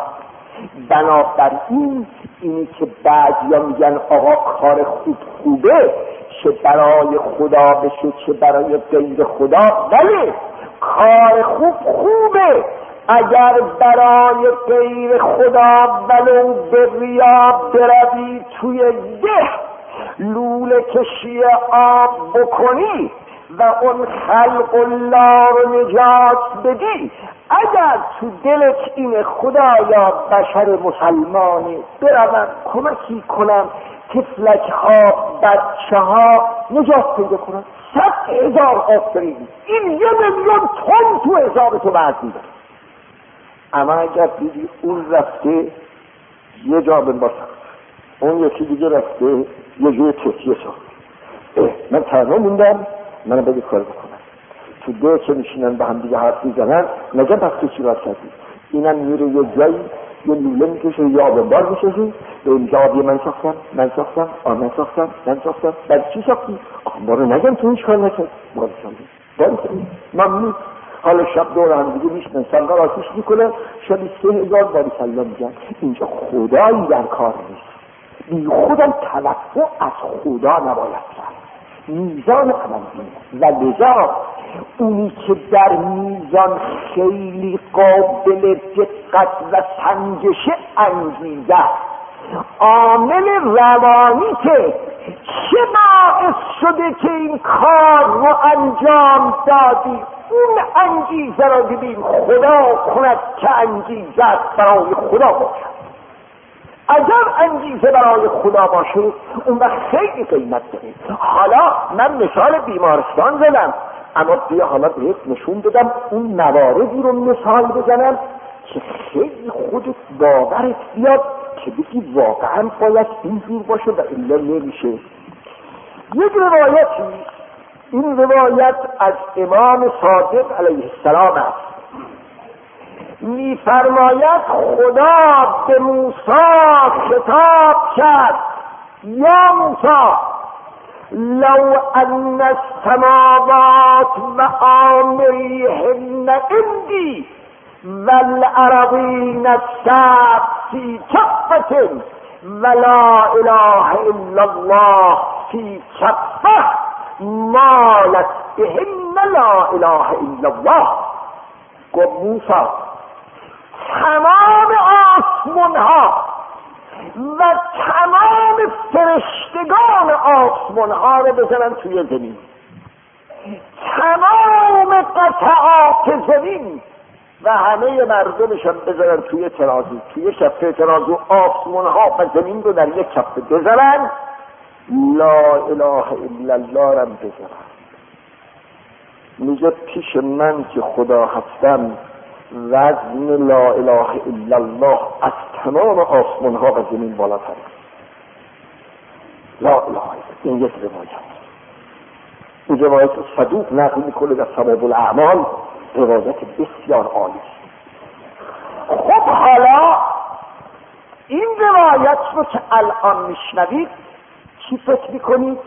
بنابراین اینی که بعضیا میگن آقا کار خوب خوبه، چه برای خدا بشه چه برای غیر خدا، بله کار خوب خوبه، اگر برای غیر خدا ولو به ریا بروی توی ده لوله کشی آب بکنی و اون خلق الله رو نجات بدی، اگر تو دلت اینه خدایا بشر مسلمانی برم کمکی کنم طفلک ها بچه ها نجات پیدا کنم، صد هزار آفرین، این یه میلیون تن تو حساب تو وزن میده. اما اگر دیدی اون رفته یه جا بنباشم، اون یکی دیگه رفته یه جوی ترکیه ساخت، من تنها موندم، من بگه کار بکنم. تو دو چه میشینن به هم دیگه حرف میزنن، نگه پس تو چی باید کردی؟ اینم میره یه جایی یه لوله میکشه یا آبنبار میکشه به اینجا آبی من ساختم من ساختم آن من ساختم من ساختم بعد چی ساختی؟ آخه ما رو نگم تو هیچ کار نکرد، باری ساختی باری ساختی ممنون. حالا شب دور هم دیگه میشنن سنگار آتیش میکنن، شبی سه هزار باری سلام میگن. اینجا خدایی در کار نیست، بی خودم توقع از خدا نباید کرد، میزان عملی و لذا اونی که در میزان خیلی قابل دقت و سنجش انگیزه عامل روانی که چه باعث شده که این کار رو انجام دادی، اون انگیزه را ببین خدا کند که انگیزه برای خدا باشد. اگر انگیزه برای خدا باشه اون وقت خیلی قیمت داره. حالا من مثال بیمارستان زدم، اما بیا حالا بهت نشون بدم اون مواردی رو مثال بزنم که خیلی خودت باورت بیاد که بگی واقعا باید اینجور باشه و الا نمیشه. یک روایتی، این روایت از امام صادق علیه السلام است، میفرماید خدا به موسی خطاب کرد یا موسی لو ان السماوات و آمریهن عندی والارضین السبع فی کفة ولا اله الا الله فی کفة مالت بهن لا اله الا الله. گفت موسی تمام آسمان ها و تمام فرشتگان آسمان ها رو بزنن توی زمین، تمام قطعات زمین و همه مردمشان بزنن توی ترازو، توی کفه ترازو آسمان ها و زمین رو در یک کفه بزنن، لا اله الا الله رو بزنن. میگه پیش من که خدا هستم وزن لا اله الا الله از تمام آسمان ها و زمین بالاتر است. لا اله الا این یک روایت، این روایت صدوق نقل میکنه در ثواب الاعمال، روایت بسیار عالی. خب حالا این روایت رو که الان میشنوید چی فکر میکنید؟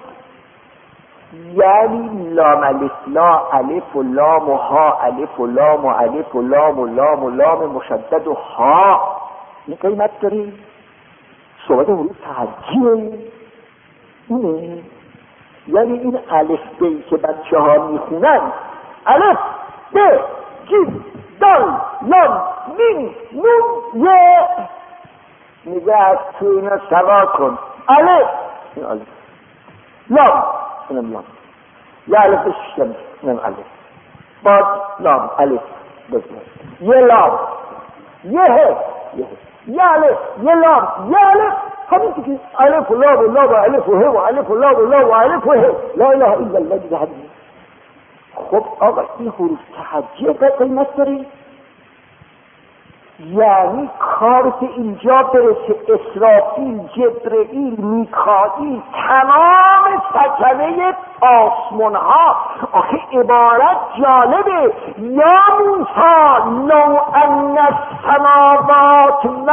یعنی لام الف لا الف و لام و ها الف و لام و الف و لام و لام و لام مشدد و ها این قیمت داره؟ صحبت امروز تهجیه اینه؟ یعنی این الف بی که بچه ها میخونن الف ب جیم دال لام میم نون یه میگه از تو اینا سوا کن الف این الف لام اینم لام یه الف بششتم اینم الف بعد لام الف بزن یه لام یه ه یه یه الف یه لام یه الف همین که الف و لام و لام و الف و ه و الف و لام و لام و الف و ه لا اله الا الله دیگه همین. خب آقا این حروف تهجیه قیمت داری؟ یعنی کار که اینجا برسه اسرافیل، جبرئیل، میکائیل، تمام سکنه آسمان ها. آخه عبارت جالبه. یا موسی لو ان السماوات و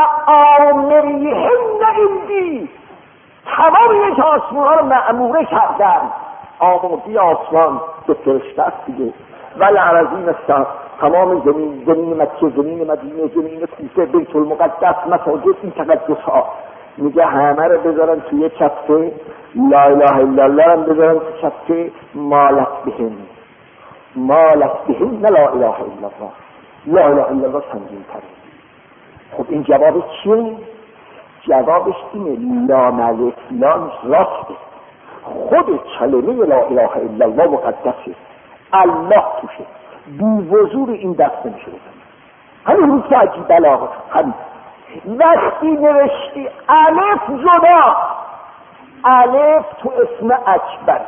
آمریهن عندی، تمام یک آسمان ها رو معموره کردن. آمادی آسمان به فرشته است دیگه. ولی عرضین است تمام زمین، زمین مکه، زمین مدینه، زمین کوفه، بیت المقدس، مساجد، این تقدس ها، میگه همه رو بذارن توی کفه لا اله الا الله رو بذارن توی کفه مالک بهم، مالک بهم نه لا اله الا الله. لا اله الا الله سنگین تره. خب این جواب چیه؟ جوابش اینه لا ملک لام راسته. خود کلمه لا اله الا الله مقدسه، الله توشه، بی وزور این دست نمیشه بزنی. همین روز که عجیب بلاغه همین وقتی نوشتی الف جدا، الف تو اسم اکبر،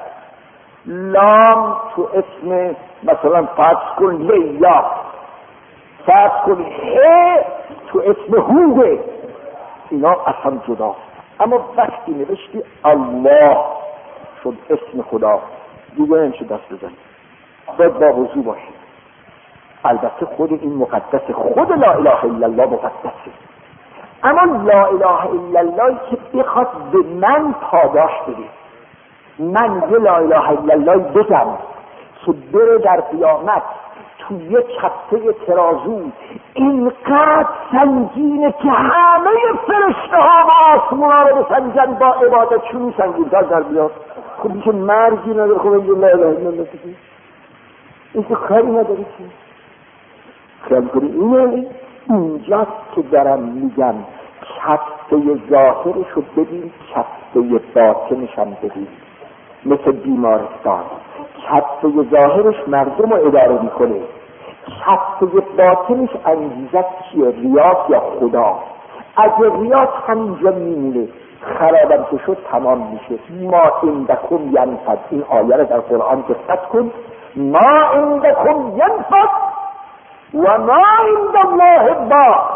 لام تو اسم مثلا فرض کن لیا، فرض کن ه تو اسم هوه، اینا اصلا جدا. اما وقتی نوشتی الله شد اسم خدا، دیگه نمیشه دست بزنی، باید با وضو باشید. البته خود این مقدس، خود لا اله الا الله مقدسه. اما لا اله الا الله که بخواد به من پاداش بده، من یه لا اله الا الله بگم که بره در قیامت تو یه کفه ترازو اینقدر سنگینه که همه فرشته ها و آسمان ها رو بسنجن، با عبادت چون سنگین‌تر در بیاد. خب میشه مرگی نداره. خب این لا اله الا الله بگی این که کاری نداره که خیال کنی. اینه اینجاست که دارم میگم کفه ظاهرش رو ببین، کفه باطنش هم ببین. مثل بیمارستان کفه ظاهرش مردم رو اداره میکنه، کفه باطنش انگیزت چیه؟ ریاض یا خدا. اگه ریاض همینجا میمونه، خرابم که شد تمام میشه. ما عندکم ینفد، این آیه رو در قرآن دقت کن. ما عندکم ینفد و ما عند الله باق.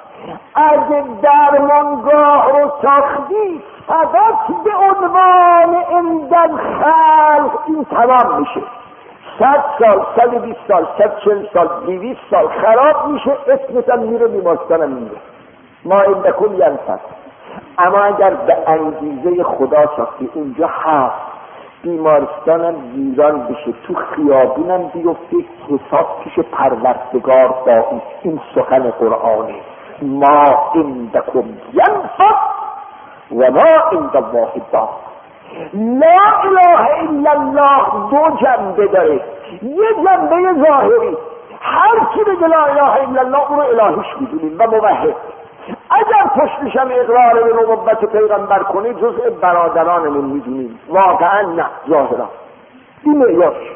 اگه درمانگاه رو ساختی فقط به عنوان عند خلق این تمام میشه. صد سال، صد و بیست سال، صد چل سال، دویست سال خراب میشه، اسمتم میره، بیمارستانم میره. ما عندکم ینفد. اما اگر به انگیزه خدا ساختی اونجا هست، بیمارستانم ویران بشه، تو خیابونم بیفته، حساب پیش پروردگار با اون. این سخن قرآنه. ما عندکم ینفد و ما عند الله باق. لا اله الا الله دو جنبه داره. یه جنبه ظاهری، هر کی بگه لا اله الا الله اون رو الهیش میدونیم و موحد. اگر پشتشم اقرار به نبوت پیغمبر کنه جزء برادرانمون میدونیم. واقعا نه، ظاهرا این معیارش.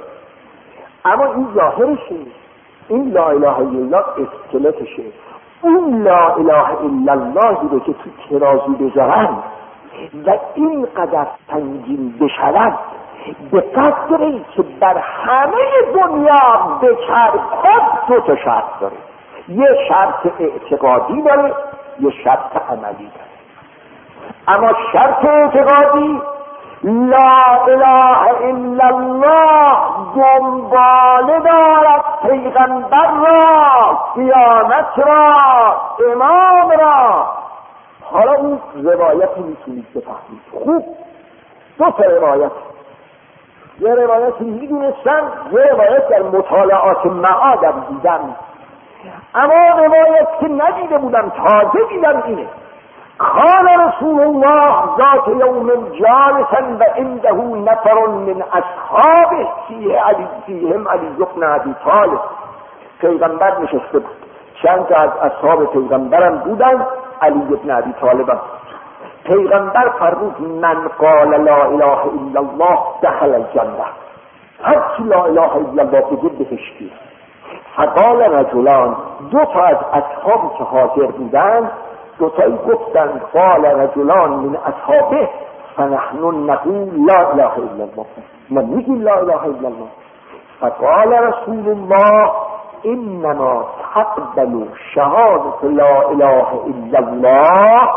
اما این ظاهرشه، این لا اله الا الله اسکلتشه. اون لا اله الا الله رو که تو ترازو بذارن و اینقدر سنگین بشود به قدری که بر همه دنیا بچرخد، دو تا شرط داره. یه شرط اعتقادی داره، یه شرط عملی داره. اما شرط اعتقادی لا اله الا الله دنباله دارد پیغمبر را، قیامت را، امام را. حالا این روایتی میتونید بفهمید. خوب دو تا روایت، یه روایتی میدونستم، یه روایت در مطالعات معادم دیدم. اما روایت که ندیده بودم، تازه دیدم اینه. قال رسول الله ذات یوم جالسا و عنده نفر من اصحابه فیه علی فیهم علی بن ابی طالب. پیغمبر نشسته بود، چند تا از اصحاب پیغمبرم بودن، علی بن ابی طالب. پیغمبر فرمود من قال لا اله الا الله دخل الجنه. هر کی لا اله الا الله بگه بهشتی. فقال رجلان، دو تا از اصحابی که حاضر بودن، دو تایی گفتند قال رجلان من اصحابه فنحن نقول لا اله الا الله، ما میگیم لا اله الا الله. فقال رسول الله انما تقبل شهادت لا اله الا الله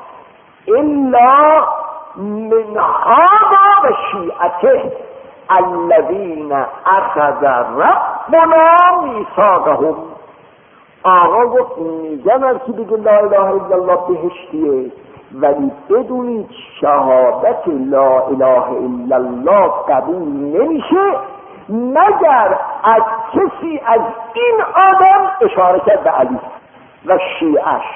الا من هذا و شیعته الذین اخذ ربنا میثاقهم. آقا گفت میگم هر کی بگه لا اله الا الله بهشتیه، ولی بدونید شهادت لا اله الا الله قبول نمیشه مگر از کسی از این آدم، اشاره کرد به علی و شیعش،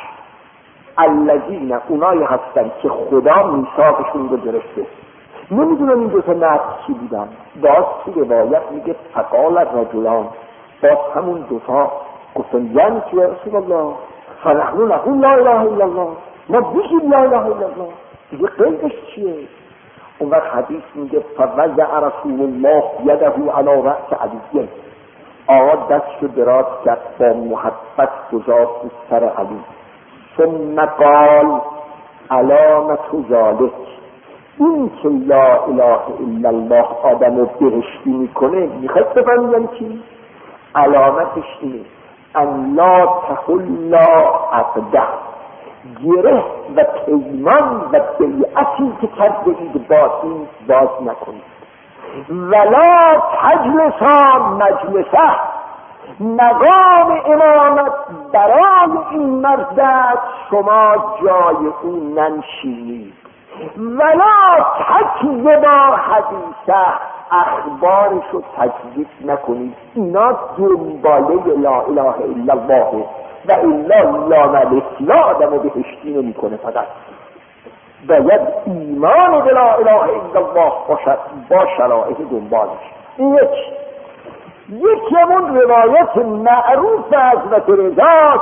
الذین اونایی هستن که خدا میثاقشون رو گرفته. نمیدونم این دوتا نفس چی بودن. باز تو روایت میگه فقال رجلان، باز همون دوتا گفتن یعنی چی رسول الله فنحن نقول لا اله الا الله، ما بگیم لا اله الا الله، دیگه قیدش چیه؟ اون وقت حدیث میگه فوضع رسول الله یده علی رأس علی، آقا دستشو دراز کرد با محبت گذاشت سر علی، ثم قال علامت ذلک، این که لا اله الا الله آدم رو بهشتی میکنه میخواید بفهمیم چی؟ علامتش اینه ان لا تحل عقده، گره و پیمان و بیعتی که کرده اید با این باز نکنید، ولا تجلسا مجلسه، مقام امامت برای این مرد شما جای او ننشینید، ولا تکذبا حدیثه، اخبارش رو تکذیب نکنید. اینا دنباله لا اله الا الله و الا لا ملک آدم رو بهشتی نمی کنه. فقط باید ایمان به لا اله الا الله باشد با شرایط دنبالش. این یک یکی همون روایت معروف حضرت رضا،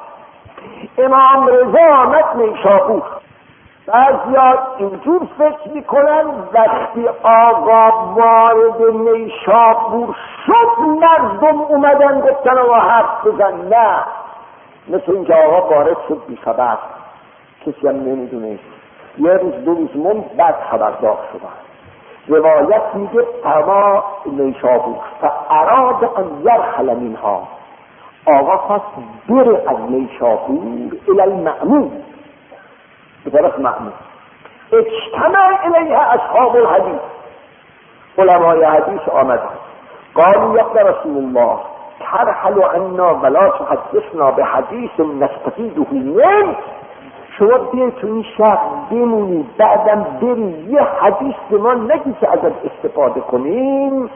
امام رضا آمد نیشابور. بعضیا اینجور فکر میکنن وقتی آقا وارد نیشابور شد مردم اومدن گفتن آقا حرف بزن. نه، مثل اینکه آقا وارد شد بی خبر، کسی هم نمیدونه، یه روز دو روز موند بعد خبردار شدن. روایت میگه اما نیشابور فاراد ان یرحل منها، آقا خواست بره از نیشابور الی المأمون، به طرف مأمون. اجتمع الیها اصحاب الحدیث، علمای حدیث آمد قالوا یا رسول الله ترحل عنا ولا تحدثنا بحدیث نستفیده منه، شما بیایی تو این شهر بمونی بعدم بری یه حدیث به ما نگی که ازت استفاده کنیم.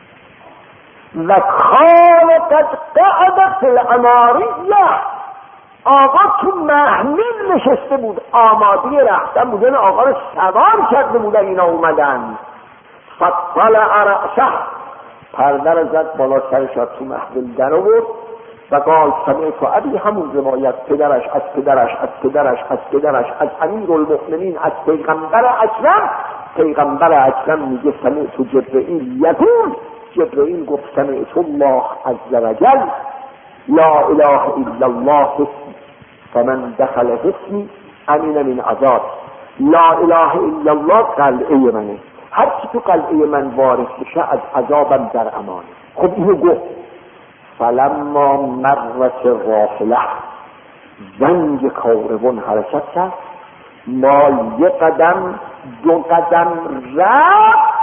و کان قد قعد فی العماریه، آقا تو محمل نشسته بود، آماده رفتن بودن، آقا رو سوار کرده بودن، اینا اومدن. فطلع رأسه، پرده رو زد بالا سرش تو محمل در آورد و قال سمعت ابی، همون روایت پدرش از پدرش از پدرش از پدرش از امیر المؤمنین از پیغمبر اکرم. پیغمبر اکرم میگه سمعت جبرئیل یقول، جبرئیل گفت سمعت الله عز وجل لا اله الا الله حسنی فمن دخل حسنی امین من عذاب. لا اله الا الله قلعه منه، هر کی تو قلعه من وارد بشه از عذابم در امانه. خب اینو گفت. فلما مرت راحله، زنگ کاروان حرکت کرد، ما یه قدم دو قدم رفت،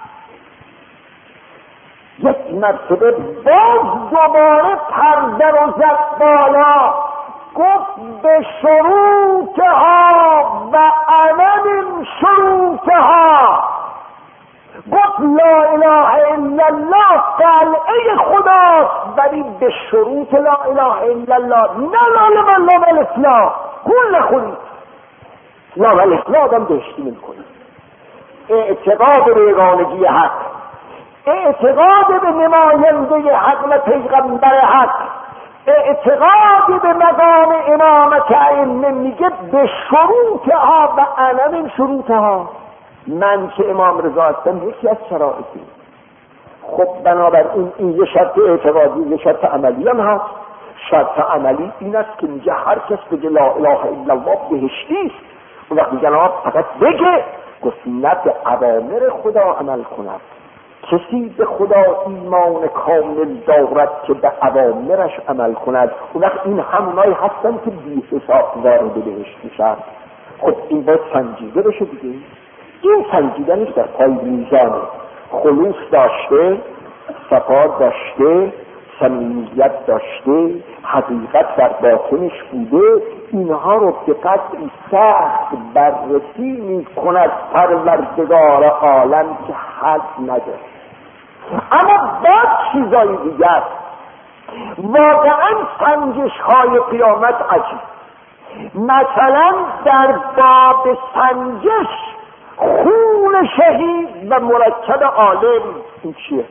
یک مرتبه باز دوباره پرده رو زد بالا، گفت به شروطها و عمل شروطها، گفت لا اله الا الله قلعه خداست ولی به شروط لا اله الا الله، نه لا لا لا الاسلام کل خودی لا الاسلام آدم بهشتی نمی‌کنه. اعتقاد به یگانگی حق، اعتقاد به نماینده حق و پیغمبر حق، اعتقاد به مقام امامت ائمه، میگه به شروطها و علم شروطها. من که امام رضا هستم یکی از شرایطی. خب بنابراین این یه شرط اعتقادی یه شرط عملی هم هست. شرط عملی این است که میگه هر کس بگه لا اله الا الله بهشتی است. اون وقت میگه فقط بگه، گفت نه به اوامر خدا عمل کند کسی به خدا ایمان کامل دارد که به اوامرش عمل کند. اون وقت این همونایی هستن که بی حساب وارد بهشت میشن. خب این باید سنجیده بشه دیگه. این سنجیدنش در پای میزانه. خلوص داشته، صفا داشته، صمیمیت داشته، حقیقت در باطنش بوده، اینها رو به قدری سخت بررسی می کند پروردگار عالم که حد نداره. اما بعد چیزایی دیگر واقعا سنجش های قیامت عجیب. مثلا در باب سنجش خون شهید و مرکب عالم این چیه؟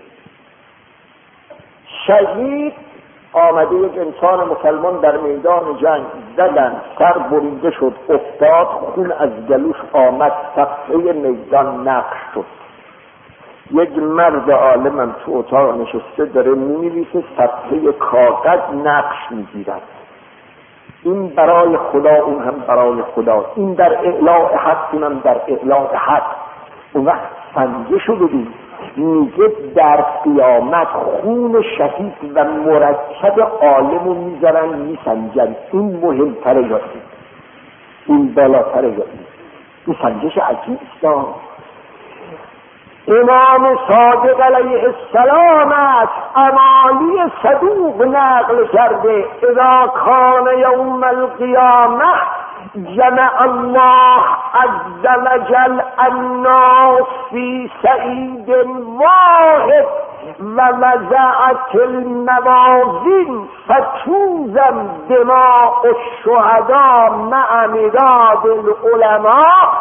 شهید آمده یک انسان مسلمان در میدان جنگ زدن، سر بریده شد، افتاد، خون از گلوش آمد، صفحه میدان نقش شد. یک مرد عالمم تو اتاق نشسته داره می‌نویسه، صفحه کاغذ نقش میگیرد. این برای خدا، اون هم برای خدا، این در اعلاء حق، اونم در اعلاء حق. اون وقت سنجش رو ببین، میگه در قیامت خون شهید و مرکب عالم رو میذارن میسنجن. این مهمتره یا این این بالاتره یا این این سنجش عجیب است. امام صادق علیه السلام از امالی صدوق نقل کرده: اذا کان یوم القیامه جمع الله عز وجل الناس فی سعید واحد و وضعت الموازین فتوزن دماء الشهداء مع مداد العلماء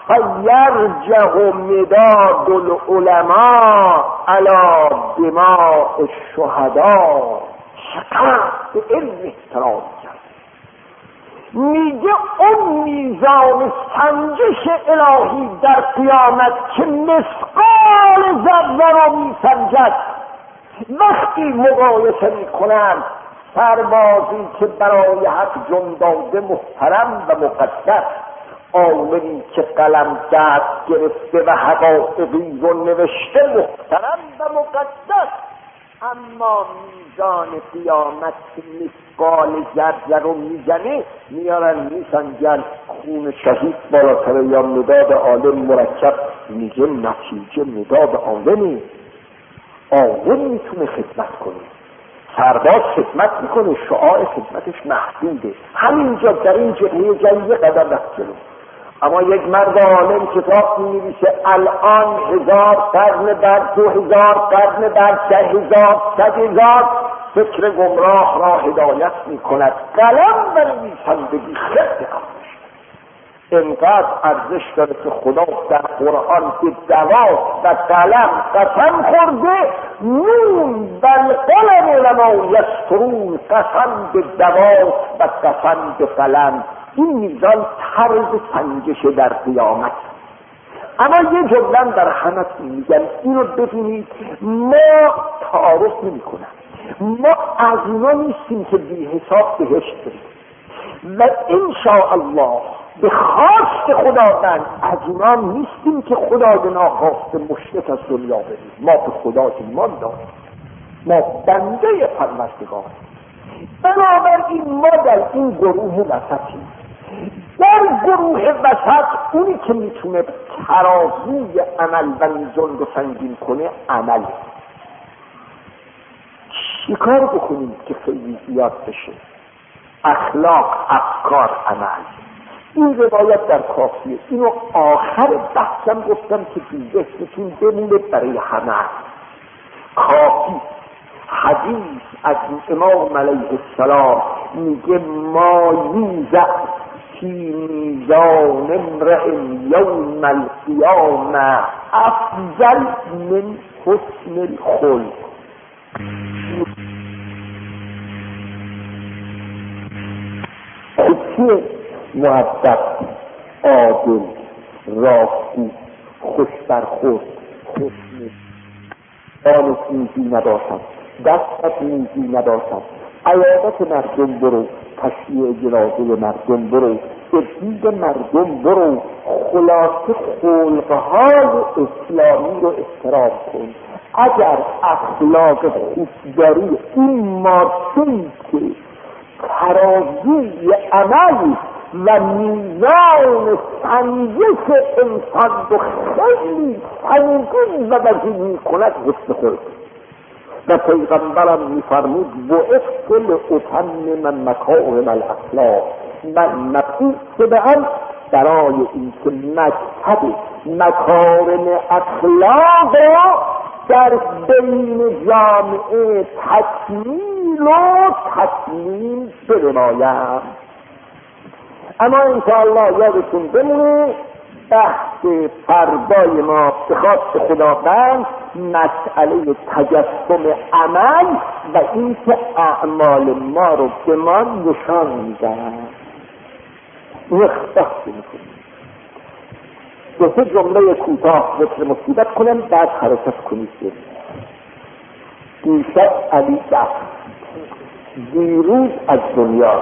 فیرجع مداد العلماء علی دماء الشهداء. چقدر به علم احترام کرد. میگه اون میزان سنجش الهی در قیامت که مثقال ذره رو میسنجد، وقتی مقایسه میکنن سربازی که برای حق جان داده محترم و مقدس، عالمی که قلم دست گرفته و حقایقی رو نوشته محترم و مقدس، اما میزان قیامت که مثقال ذره رو میزنه میارن میسنجن خون شهید بالاتر یا مداد عالم مرکب. میگه نتیجه مداد عالمی. عالم میتونه خدمت کنه، سرباز خدمت میکنه، شعاع خدمتش محدوده. همینجا در این جبهه جنگ قدم رفت جلو. اما یک مرد عالم کتاب می‌نویسه الان هزار قرن بعد، دو هزار قرن بعد، ده هزار، صد هزار فکر گمراه را هدایت می‌کند. قلم و نویسندگی خیلی ارزش، انقدر ارزش داره که خدا در قرآن به دوا و قلم قسم خورده: نون بل قلم لما یسطرون، قسم به دوا و قسم به قلم. این میزان طرز سنجش در قیامت. اما یه جمله در همتون میگم، اینو ببینید، ما تعارف نمی کنم، ما از اونا نیستیم که بی حساب بهشت بریم و انشاءالله به خواست خداوند از اونا نیستیم که خدا به ناخواسته مشرک از دنیا بریم. ما به خدا ایمان داریم، ما بنده پروردگار. بنابراین ما در این گروه وسطیم. در گروه وسط اونی که میتونه ترازوی عمل و میزان رو سنگین کنه عمله. چیکار بکنیم که خیلی زیاد بشه؟ اخلاق، افکار، عمل. این روایت در کافیه. اینو آخر بحثم گفتم که دیگه ذهنتون بمونه برای همه. کافی حدیث از امام علیه السلام میگه: ما یوزع فی میزان امرئ یوم القیامه افضل من حسن الخلق. خودی مؤدب، عادل، راستگو، خوش برخورد، خوشنود، آنت نیزی نباشد، دستت نیزی نباشد، عیادت مردم برو، تشییع جنازه مردم برو، به دید مردم برو، خلاصه خلقهای اسلامی رو احترام کن. اگر اخلاق خوب داری، این ماده‌ای که ترازوی عمل و میزان سنجش انسان رو خیلی سنگین و وزین میکند حسن خلق. و پیغمبرم میفرمود بعثت لأتمم مکارم الاخلاق، من مبعوث شده‌ام برای اینکه مکتب مکارم اخلاق را در بین جامعه تکمیل و تسلیم بنمایم. اما انشاءالله یادتون بمونه بحث فردای ما به خواست خداوند مسئله تجسم عمل و اینکه اعمال ما رو به ما نشان میدن. نخبه میکنیم دو سه جمله کوتاه ذکر مصیبت کنم، بعد حرکت کنید. دیشب علی رفت، دیروز از دنیا،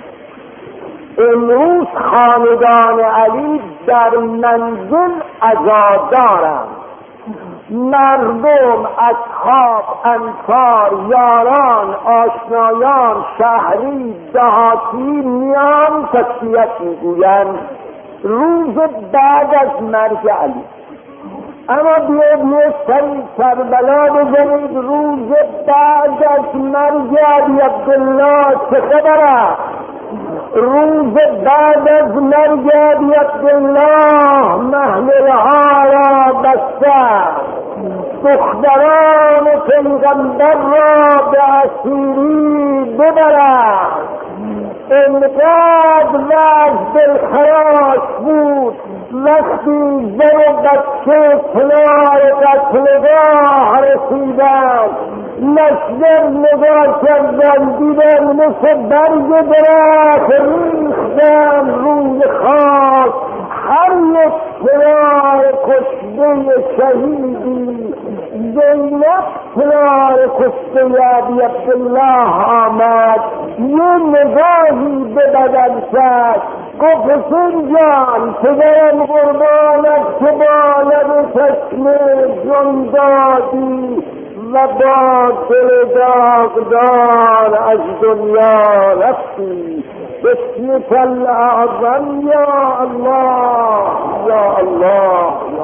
امروز خاندان علی در منزل عزادارند. مردم، اصحاب، انصار، یاران، آشنایان، شهری، دهاتی میان تسلیت میگویند روز بعد از مرگ علی. اما بیاید یه سری کربلا بزنید، روز بعد از مرگ علی عبدالله چه خبره؟ روز بعد از مرگ علی عبدالله محمله ها را بسته، دختران پیغمبر را به اسیری ببرند. انقدر وضع دلخراش بود وقتی زن و بچه کنار قتلگاه رسیدند، لشگر نگاه کردن دیدن مثل برگ درخت ریختن روی خاک. هر یک کنار کشته شهیدی، زینب کنار کشته علی عبدالله آمد، یه نگاهی به بدن شد، گفت حسین جان پدرم قربانت که با لب چشم جان دادی و با دل داغدار از دنیا رفتی. بسمك الاعظم یا الله یا الله